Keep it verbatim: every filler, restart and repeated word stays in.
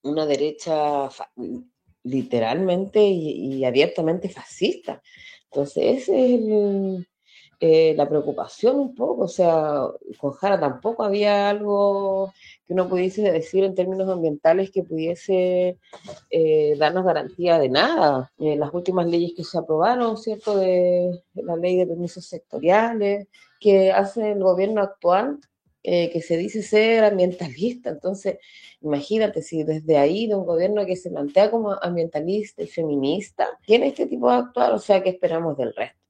una derecha fa- literalmente y, y abiertamente fascista. Entonces, ese es el, eh, la preocupación un poco, o sea, con Jara tampoco había algo que uno pudiese decir en términos ambientales que pudiese eh, darnos garantía de nada. Eh, las últimas leyes que se aprobaron, ¿cierto? De, de la ley de permisos sectoriales que hace el gobierno actual, eh, que se dice ser ambientalista. Entonces, imagínate si desde ahí, de un gobierno que se plantea como ambientalista y feminista, tiene este tipo de actuar, o sea, ¿qué esperamos del resto?